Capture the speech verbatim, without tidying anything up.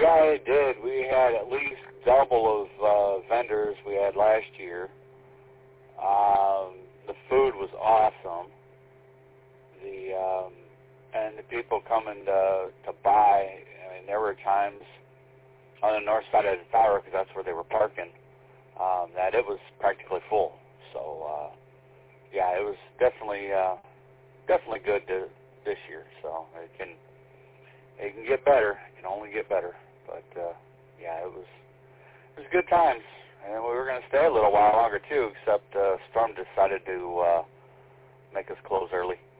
Yeah, it did. We had at least double of uh, vendors we had last year. Um, the food was awesome. The um, and the people coming to to buy. I mean, there were times on the north side of the tower, because that's where they were parking, um, that it was practically full. So uh, yeah, it was definitely uh, definitely good to, this year. So it can it can get better. It can only get better. But uh, yeah, it was it was good times, and we were going to stay a little while longer too. Except uh, Storm decided to uh, make us close early.